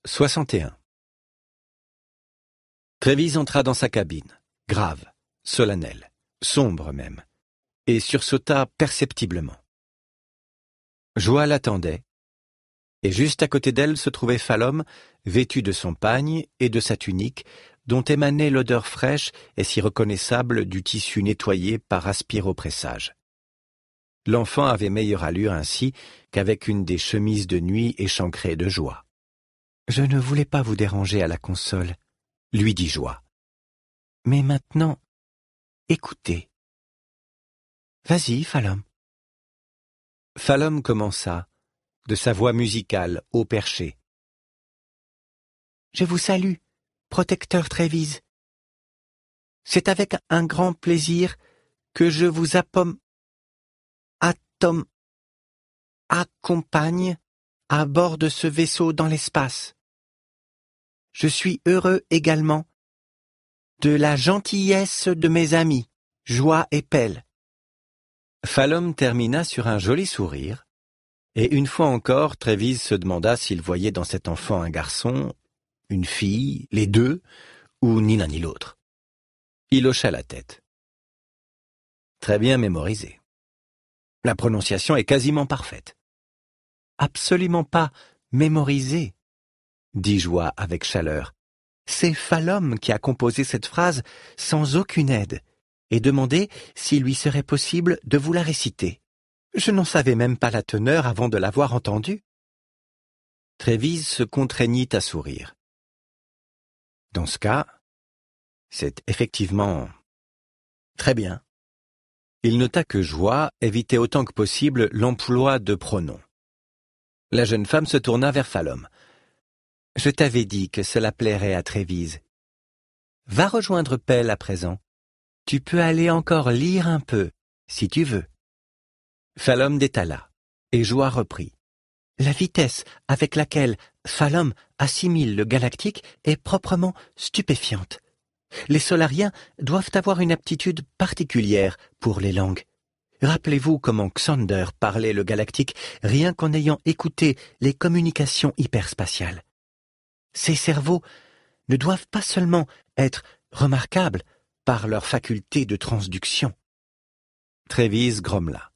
61. Trévise entra dans sa cabine, grave, solennel, sombre même, et sursauta perceptiblement. Joie l'attendait, et juste à côté d'elle se trouvait Falom, vêtu de son pagne et de sa tunique, dont émanait l'odeur fraîche et si reconnaissable du tissu nettoyé par aspiropressage. L'enfant avait meilleure allure ainsi qu'avec une des chemises de nuit échancrées de Joie. « Je ne voulais pas vous déranger à la console, » lui dit Joie. « Mais maintenant, écoutez. Vas-y, Falom. » Falom commença, de sa voix musicale haut perché. « Je vous salue, protecteur Trévise. C'est avec un grand plaisir que je vous accompagne à bord de ce vaisseau dans l'espace. Je suis heureux également de la gentillesse de mes amis, Joie et Pelle. » Falom termina sur un joli sourire, et une fois encore, Trévise se demanda s'il voyait dans cet enfant un garçon, une fille, les deux, ou ni l'un ni l'autre. Il hocha la tête. Très bien mémorisé. La prononciation est quasiment parfaite. Absolument pas mémorisé, dit Joie avec chaleur. C'est Falom qui a composé cette phrase sans aucune aide et demandé s'il lui serait possible de vous la réciter. Je n'en savais même pas la teneur avant de l'avoir entendue. Trévise se contraignit à sourire. Dans ce cas, c'est effectivement très bien. Il nota que Joie évitait autant que possible l'emploi de pronoms. La jeune femme se tourna vers Falom. « Je t'avais dit que cela plairait à Trévise. Va rejoindre Pelle à présent. Tu peux aller encore lire un peu, si tu veux. » Falom détala, et Joie reprit. « La vitesse avec laquelle Falom assimile le galactique est proprement stupéfiante. Les solariens doivent avoir une aptitude particulière pour les langues. Rappelez-vous comment Xander parlait le galactique rien qu'en ayant écouté les communications hyperspatiales. Ces cerveaux ne doivent pas seulement être remarquables par leur faculté de transduction. » Trévise grommela.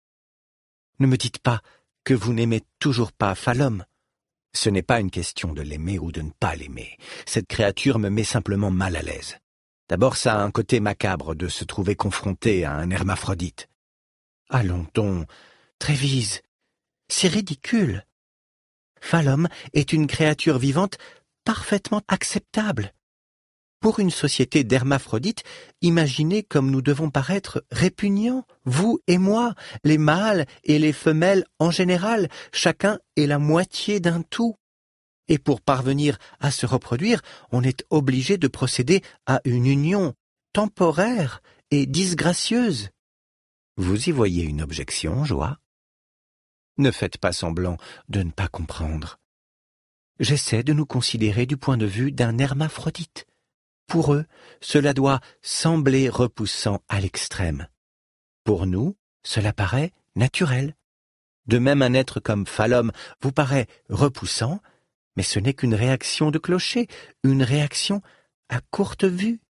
« Ne me dites pas que vous n'aimez toujours pas Falom. Ce n'est pas une question de l'aimer ou de ne pas l'aimer. Cette créature me met simplement mal à l'aise. D'abord, ça a un côté macabre de se trouver confronté à un hermaphrodite. Allons donc, Trévise, c'est ridicule. Falom est une créature vivante parfaitement acceptable. Pour une société d'hermaphrodites, imaginez comme nous devons paraître répugnants, vous et moi, les mâles et les femelles en général, chacun est la moitié d'un tout. Et pour parvenir à se reproduire, on est obligé de procéder à une union temporaire et disgracieuse. Vous y voyez une objection, Joie? Ne faites pas semblant de ne pas comprendre. J'essaie de nous considérer du point de vue d'un hermaphrodite. Pour eux, cela doit sembler repoussant à l'extrême. Pour nous, cela paraît naturel. De même, un être comme Falom vous paraît repoussant, mais ce n'est qu'une réaction de clocher, une réaction à courte vue.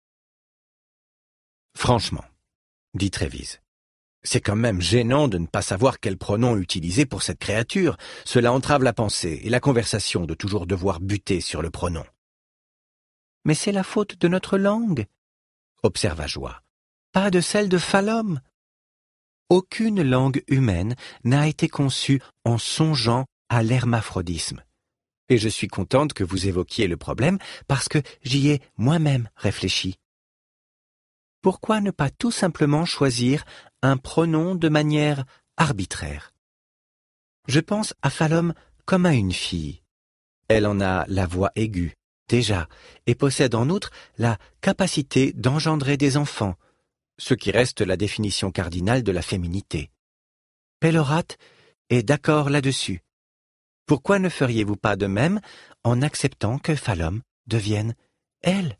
Franchement, dit Trévise, c'est quand même gênant de ne pas savoir quel pronom utiliser pour cette créature. Cela entrave la pensée et la conversation de toujours devoir buter sur le pronom. Mais c'est la faute de notre langue, observa Joie, pas de celle de Falom. Aucune langue humaine n'a été conçue en songeant à l'hermaphrodisme. Et je suis contente que vous évoquiez le problème parce que j'y ai moi-même réfléchi. Pourquoi ne pas tout simplement choisir un pronom de manière arbitraire? Je pense à Falom comme à une fille. Elle en a la voix aiguë, déjà, et possède en outre la capacité d'engendrer des enfants, ce qui reste la définition cardinale de la féminité. Pelorate est d'accord là-dessus. Pourquoi ne feriez-vous pas de même en acceptant que Falom devienne elle?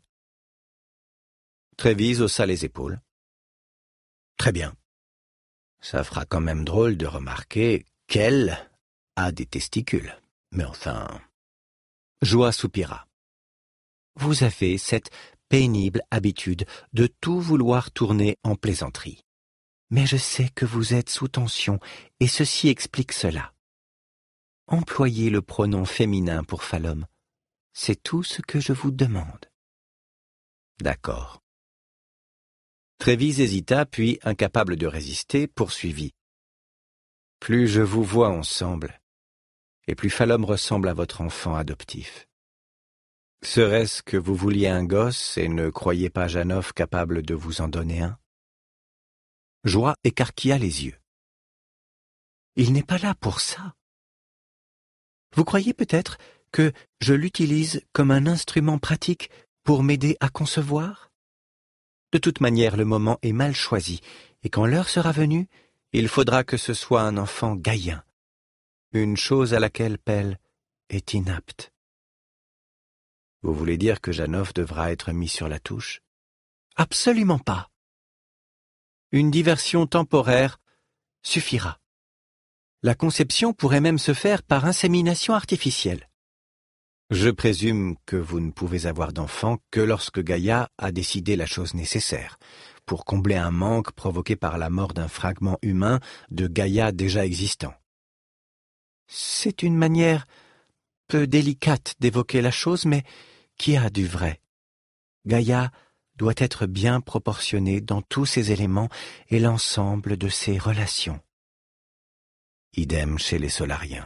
Trévise haussa les épaules. Très bien. Ça fera quand même drôle de remarquer qu'elle a des testicules. Mais enfin... Joie soupira. Vous avez cette pénible habitude de tout vouloir tourner en plaisanterie. Mais je sais que vous êtes sous tension, et ceci explique cela. Employez le pronom féminin pour Phalom. C'est tout ce que je vous demande. D'accord. Trévise hésita, puis, incapable de résister, poursuivit. Plus je vous vois ensemble, et plus Phalom ressemble à votre enfant adoptif. Serait-ce que vous vouliez un gosse et ne croyez pas Janov capable de vous en donner un? Joie écarquilla les yeux. Il n'est pas là pour ça. Vous croyez peut-être que je l'utilise comme un instrument pratique pour m'aider à concevoir? De toute manière, le moment est mal choisi, et quand l'heure sera venue, il faudra que ce soit un enfant gaïen, une chose à laquelle Pell est inapte. Vous voulez dire que Janov devra être mis sur la touche? Absolument pas. Une diversion temporaire suffira. La conception pourrait même se faire par insémination artificielle. Je présume que vous ne pouvez avoir d'enfant que lorsque Gaïa a décidé la chose nécessaire, pour combler un manque provoqué par la mort d'un fragment humain de Gaïa déjà existant. C'est une manière peu délicate d'évoquer la chose, mais qui a du vrai. Gaïa doit être bien proportionnée dans tous ses éléments et l'ensemble de ses relations. Idem chez les Solariens.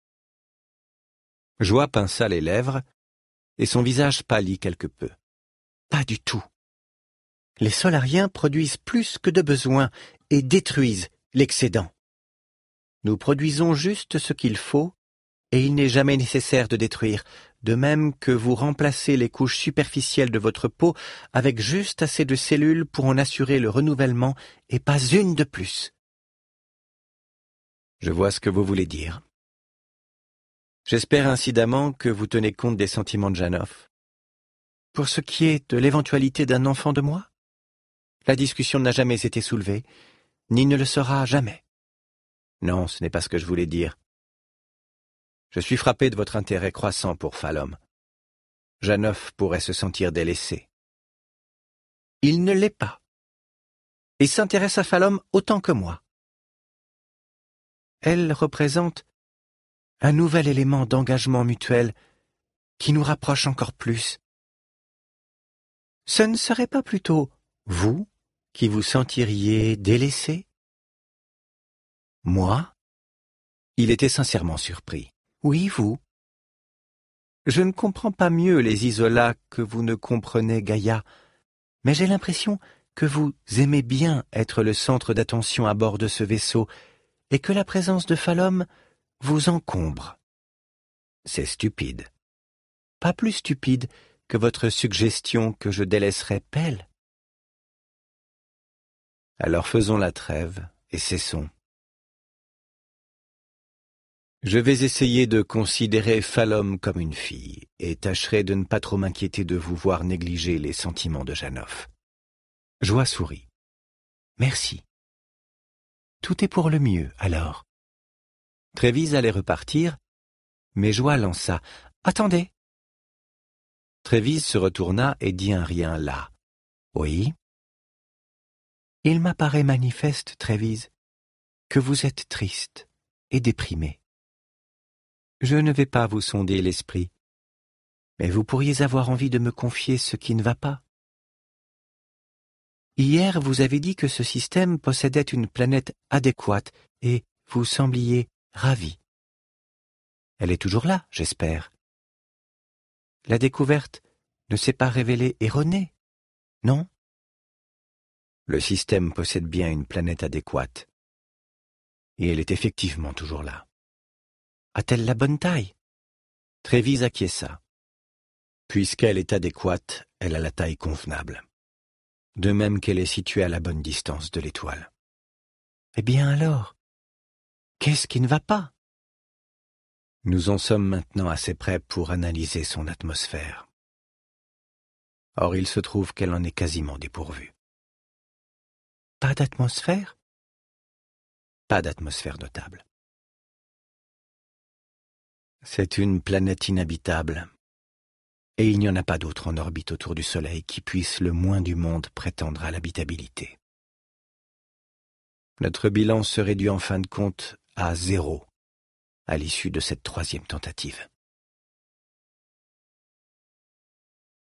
Joie pinça les lèvres, et son visage pâlit quelque peu. Pas du tout. Les Solariens produisent plus que de besoin et détruisent l'excédent. Nous produisons juste ce qu'il faut, et il n'est jamais nécessaire de détruire, de même que vous remplacez les couches superficielles de votre peau avec juste assez de cellules pour en assurer le renouvellement et pas une de plus. Je vois ce que vous voulez dire. J'espère incidemment que vous tenez compte des sentiments de Janov. Pour ce qui est de l'éventualité d'un enfant de moi, la discussion n'a jamais été soulevée, ni ne le sera jamais. Non, ce n'est pas ce que je voulais dire. Je suis frappé de votre intérêt croissant pour Phalom. Janov pourrait se sentir délaissé. Il ne l'est pas. Il s'intéresse à Phalom autant que moi. Elle représente un nouvel élément d'engagement mutuel qui nous rapproche encore plus. Ce ne serait pas plutôt vous qui vous sentiriez délaissé? Moi? Il était sincèrement surpris. Oui, vous. Je ne comprends pas mieux les Isolas que vous ne comprenez Gaïa, mais j'ai l'impression que vous aimez bien être le centre d'attention à bord de ce vaisseau et que la présence de Phalom vous encombre. C'est stupide. Pas plus stupide que votre suggestion que je délaisserais Pell. Alors faisons la trêve et cessons. Je vais essayer de considérer Phalom comme une fille et tâcherai de ne pas trop m'inquiéter de vous voir négliger les sentiments de Janov. Joie sourit. Merci. Tout est pour le mieux, alors. Trévise allait repartir, mais Joie lança. Attendez. Trévise se retourna et dit un rien là. Oui. Il m'apparaît manifeste, Trévise, que vous êtes triste et déprimé. Je ne vais pas vous sonder l'esprit, mais vous pourriez avoir envie de me confier ce qui ne va pas. Hier, vous avez dit que ce système possédait une planète adéquate et vous sembliez ravi. Elle est toujours là, j'espère. La découverte ne s'est pas révélée erronée, non? Le système possède bien une planète adéquate, et elle est effectivement toujours là. A-t-elle la bonne taille? Trévise acquiesça. Puisqu'elle est adéquate, elle a la taille convenable. De même qu'elle est située à la bonne distance de l'étoile. Eh bien alors, qu'est-ce qui ne va pas? Nous en sommes maintenant assez près pour analyser son atmosphère. Or, il se trouve qu'elle en est quasiment dépourvue. Pas d'atmosphère? Pas d'atmosphère notable. C'est une planète inhabitable, Et il n'y en a pas d'autre en orbite autour du Soleil qui puisse le moins du monde prétendre à l'habitabilité. Notre bilan se réduit en fin de compte à 0 à l'issue de cette 3e tentative.